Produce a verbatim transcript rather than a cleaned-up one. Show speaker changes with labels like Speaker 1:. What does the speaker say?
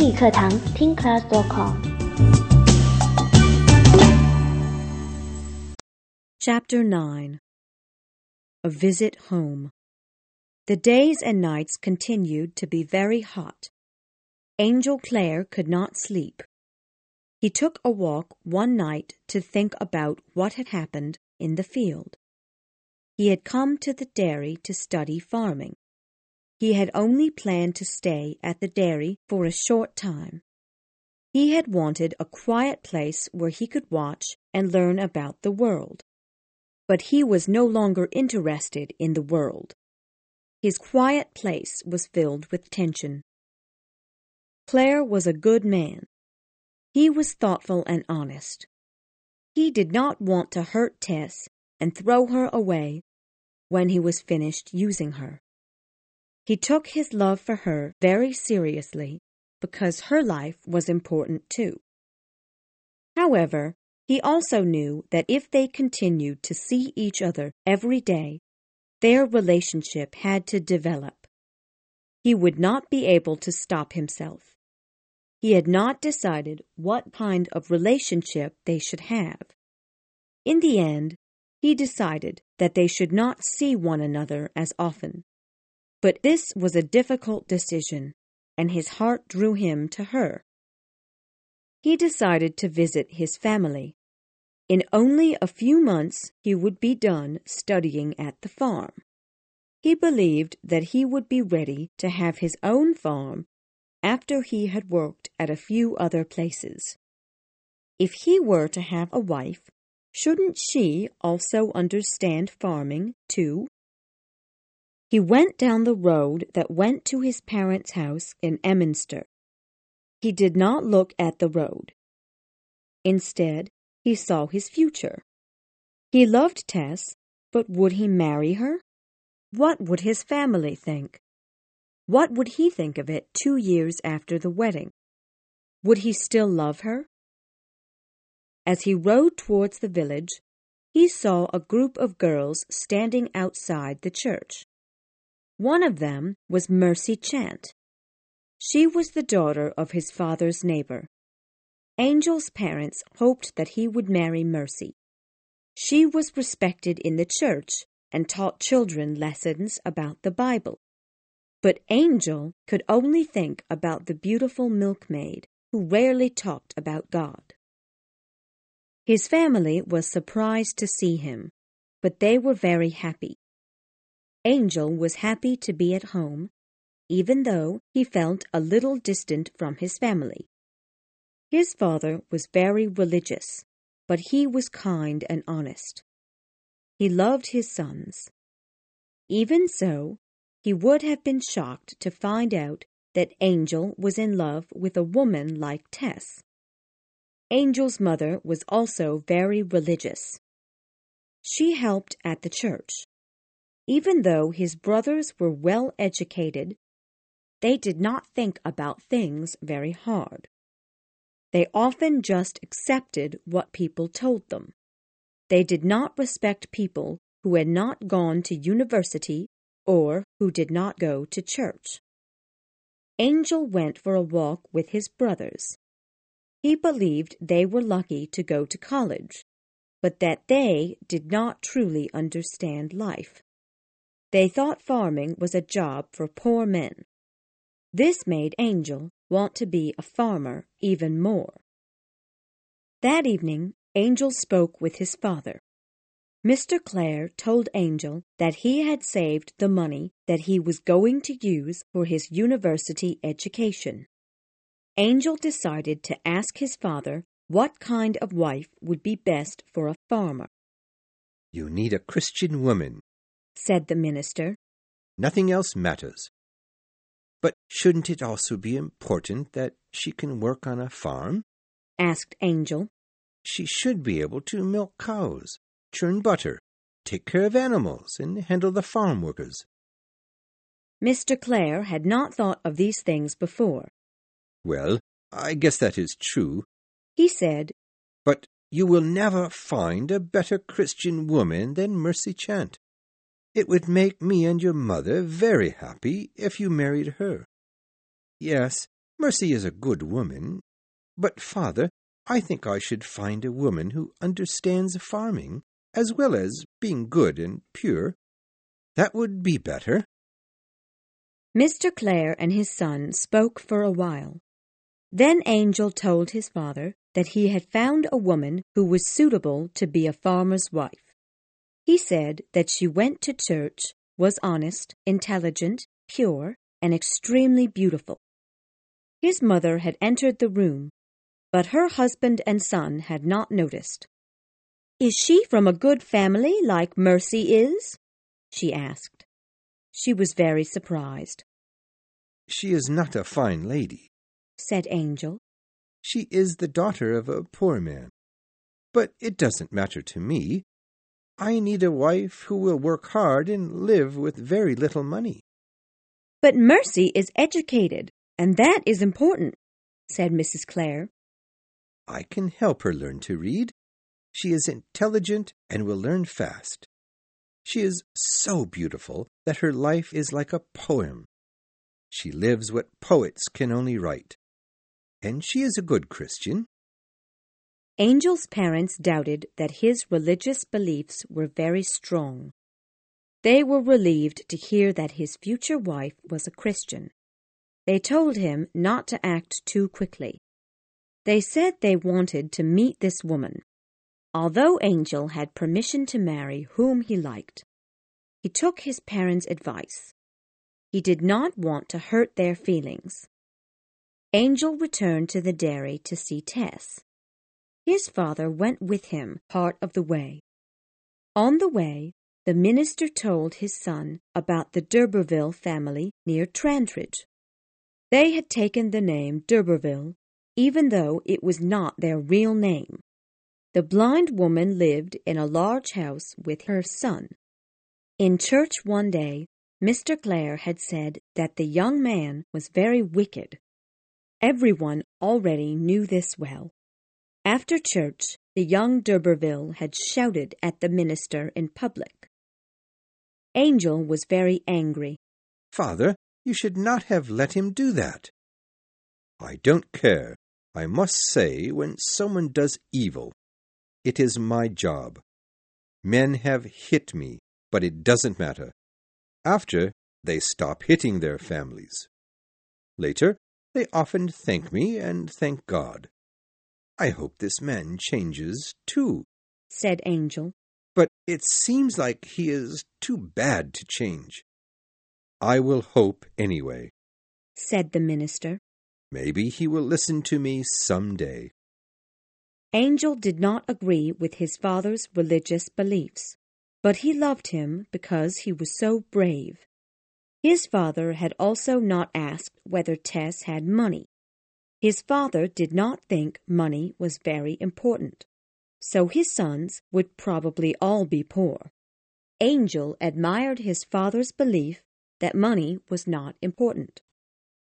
Speaker 1: 英语课堂听 class dot com。
Speaker 2: Chapter nine. A Visit Home. The days and nights continued to be very hot. Angel Clare could not sleep. He took a walk one night to think about what had happened in the field. He had come to the dairy to study farming. He had only planned to stay at the dairy for a short time. He had wanted a quiet place where he could watch and learn about the world. But he was no longer interested in the world. His quiet place was filled with tension. Clare was a good man. He was thoughtful and honest. He did not want to hurt Tess and throw her away when he was finished using her. He took his love for her very seriously because her life was important too. However, he also knew that if they continued to see each other every day, their relationship had to develop. He would not be able to stop himself. He had not decided what kind of relationship they should have. In the end, he decided that they should not see one another as often. But this was a difficult decision, and his heart drew him to her. He decided to visit his family. In only a few months he would be done studying at the farm. He believed that he would be ready to have his own farm after he had worked at a few other places. If he were to have a wife, shouldn't she also understand farming too? He went down the road that went to his parents' house in Emminster. He did not look at the road. Instead, he saw his future. He loved Tess, but would he marry her? What would his family think? What would he think of it two years after the wedding? Would he still love her? As he rode towards the village, he saw a group of girls standing outside the church. One of them was Mercy Chant. She was the daughter of his father's neighbor. Angel's parents hoped that he would marry Mercy. She was respected in the church and taught children lessons about the Bible. But Angel could only think about the beautiful milkmaid who rarely talked about God. His family was surprised to see him, but they were very happy. Angel was happy to be at home, even though he felt a little distant from his family. His father was very religious, but he was kind and honest. He loved his sons. Even so, he would have been shocked to find out that Angel was in love with a woman like Tess. Angel's mother was also very religious. She helped at the church. Even though his brothers were well educated, they did not think about things very hard. They often just accepted what people told them. They did not respect people who had not gone to university or who did not go to church. Angel went for a walk with his brothers. He believed they were lucky to go to college, but that they did not truly understand life. They thought farming was a job for poor men. This made Angel want to be a farmer even more. That evening, Angel spoke with his father. Mister Clare told Angel that he had saved the money that he was going to use for his university education. Angel decided to ask his father what kind of wife would be best for a farmer.
Speaker 3: "You need a Christian woman,"
Speaker 2: said the minister.
Speaker 3: "Nothing else matters. But shouldn't it also be important that she can work on a farm?"
Speaker 2: asked Angel.
Speaker 3: "She should be able to milk cows, churn butter, take care of animals, and handle the farm workers."
Speaker 2: Mister Clare had not thought of these things before.
Speaker 3: "Well, I guess that is true,"
Speaker 2: he said.
Speaker 3: "But you will never find a better Christian woman than Mercy Chant. It would make me and your mother very happy if you married her. Yes, Mercy is a good woman, but, Father, I think I should find a woman who understands farming as well as being good and pure. That would be better."
Speaker 2: Mister Clare and his son spoke for a while. Then Angel told his father that he had found a woman who was suitable to be a farmer's wife. He said that she went to church, was honest, intelligent, pure, and extremely beautiful. His mother had entered the room, but her husband and son had not noticed. "Is she from a good family like Mercy is?" she asked. She was very surprised.
Speaker 3: "She is not a fine lady,"
Speaker 2: said Angel.
Speaker 3: "She is the daughter of a poor man. But it doesn't matter to me. I need a wife who will work hard and live with very little money."
Speaker 2: "But Mercy is educated, and that is important," said Missus Clare.
Speaker 3: "I can help her learn to read. She is intelligent and will learn fast. She is so beautiful that her life is like a poem. She lives what poets can only write. And she is a good Christian."
Speaker 2: Angel's parents doubted that his religious beliefs were very strong. They were relieved to hear that his future wife was a Christian. They told him not to act too quickly. They said they wanted to meet this woman, although Angel had permission to marry whom he liked. He took his parents' advice. He did not want to hurt their feelings. Angel returned to the dairy to see Tess. His father went with him part of the way. On the way, the minister told his son about the d'Urberville family near Trantridge. They had taken the name d'Urberville, even though it was not their real name. The blind woman lived in a large house with her son. In church one day, Mister Clare had said that the young man was very wicked. Everyone already knew this well. After church, the young d'Urberville had shouted at the minister in public. Angel was very angry.
Speaker 3: "Father, you should not have let him do that." "I don't care. I must say when someone does evil. It is my job. Men have hit me, but it doesn't matter. After, they stop hitting their families. Later, they often thank me and thank God. I hope this man changes, too,"
Speaker 2: said Angel.
Speaker 3: "But it seems like he is too bad to change." "I will hope anyway,"
Speaker 2: said the minister.
Speaker 3: "Maybe he will listen to me some day."
Speaker 2: Angel did not agree with his father's religious beliefs, but he loved him because he was so brave. His father had also not asked whether Tess had money. His father did not think money was very important, so his sons would probably all be poor. Angel admired his father's belief that money was not important.